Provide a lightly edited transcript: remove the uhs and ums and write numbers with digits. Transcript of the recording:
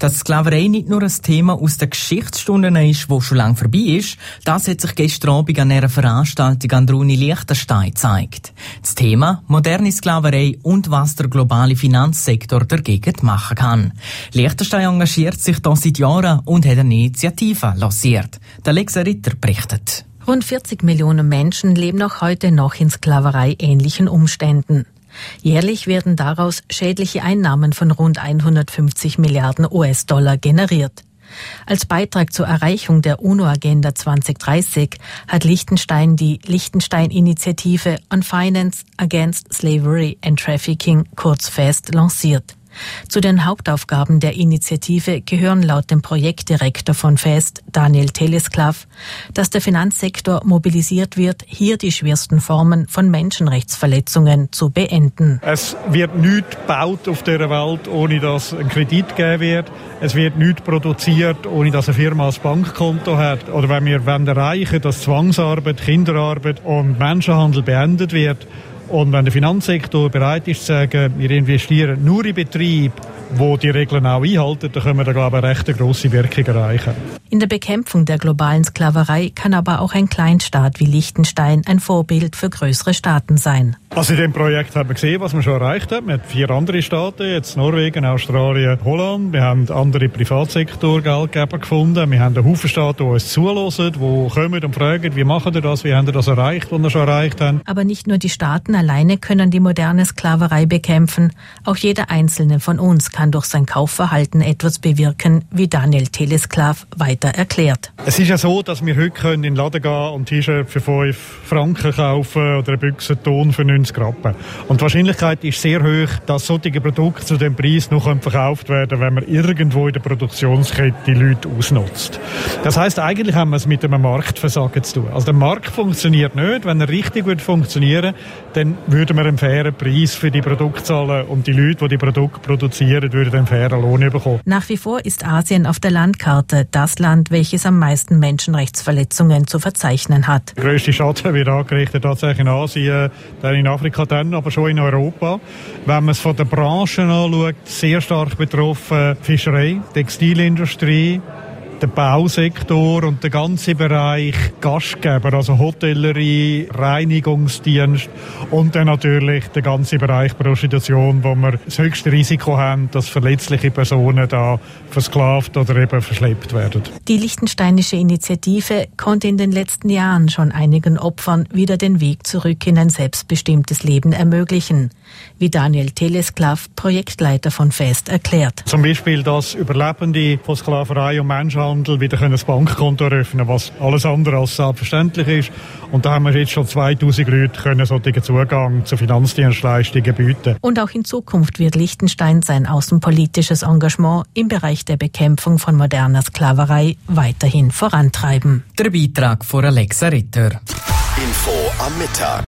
Dass Sklaverei nicht nur ein Thema aus den Geschichtsstunden ist, das schon lange vorbei ist, das hat sich gestern Abend an einer Veranstaltung an der Uni Liechtenstein gezeigt. Das Thema moderne Sklaverei und was der globale Finanzsektor dagegen machen kann. Liechtenstein engagiert sich da seit Jahren und hat eine Initiative lanciert. Der Alexa Ritter berichtet. Rund 40 Millionen Menschen leben auch heute noch in Sklaverei-ähnlichen Umständen. Jährlich werden daraus schädliche Einnahmen von rund 150 Milliarden US-Dollar generiert. Als Beitrag zur Erreichung der UNO-Agenda 2030 hat Liechtenstein die Liechtenstein-Initiative on Finance Against Slavery and Trafficking, kurz FAST, lanciert. Zu den Hauptaufgaben der Initiative gehören laut dem Projektdirektor von FAST, Daniel Telesklav, dass der Finanzsektor mobilisiert wird, hier die schwersten Formen von Menschenrechtsverletzungen zu beenden. Es wird nichts gebaut auf dieser Welt, ohne dass ein Kredit gegeben wird. Es wird nichts produziert, ohne dass eine Firma ein Bankkonto hat. Oder wenn wir erreichen wollen, dass Zwangsarbeit, Kinderarbeit und Menschenhandel beendet wird, und wenn der Finanzsektor bereit ist zu sagen, wir investieren nur in Betriebe, die die Regeln auch einhalten, dann können wir da, glaube ich, eine recht grosse Wirkung erreichen. In der Bekämpfung der globalen Sklaverei kann aber auch ein Kleinstaat wie Liechtenstein ein Vorbild für größere Staaten sein. Also in diesem Projekt haben wir gesehen, was wir schon erreicht haben. Wir haben 4 andere Staaten, jetzt Norwegen, Australien, Holland. Wir haben andere Privatsektor-Geldgeber gefunden. Wir haben einen Haufen Staaten, die uns zuhören, die kommen und fragen, wie machen ihr das, wie haben ihr das erreicht, was wir schon erreicht haben. Aber nicht nur die Staaten alleine können die moderne Sklaverei bekämpfen. Auch jeder Einzelne von uns kann durch sein Kaufverhalten etwas bewirken, wie Daniel Telesklav weiter erklärt. Es ist ja so, dass wir heute in den Laden gehen und ein T-Shirt für 5 Franken kaufen oder eine Büchse Ton für 90 Rappen. Und die Wahrscheinlichkeit ist sehr hoch, dass solche Produkte zu dem Preis noch verkauft werden, wenn man irgendwo in der Produktionskette die Leute ausnutzt. Das heisst, eigentlich haben wir es mit einem Marktversagen zu tun. Also der Markt funktioniert nicht. Wenn er richtig funktionieren würde, dann würden wir einen fairen Preis für die Produkte zahlen und die Leute, die die Produkte produzieren, würden einen fairen Lohn bekommen. Nach wie vor ist Asien auf der Landkarte das Land, welches am meisten Menschenrechtsverletzungen zu verzeichnen hat. Der grösste Schaden wird angerichtet tatsächlich in Asien, dann in Afrika, dann aber schon in Europa. Wenn man es von der Branche anschaut, sehr stark betroffen Fischerei, Textilindustrie, der Bausektor und der ganze Bereich Gastgeber, also Hotellerie, Reinigungsdienst und dann natürlich der ganze Bereich Prostitution, wo wir das höchste Risiko haben, dass verletzliche Personen da versklavt oder eben verschleppt werden. Die liechtensteinische Initiative konnte in den letzten Jahren schon einigen Opfern wieder den Weg zurück in ein selbstbestimmtes Leben ermöglichen, wie Daniel Telesklav, Projektleiter von FAST, erklärt. Zum Beispiel, dass Überlebende von Sklaverei und Menschenhandel wieder ein Bankkonto eröffnen, was alles andere als selbstverständlich ist. Und da haben wir jetzt schon 2000 Leute können solchen Zugang zu Finanzdienstleistungen bieten. Und auch in Zukunft wird Liechtenstein sein außenpolitisches Engagement im Bereich der Bekämpfung von moderner Sklaverei weiterhin vorantreiben. Der Beitrag von Alexa Ritter. Info am Mittag.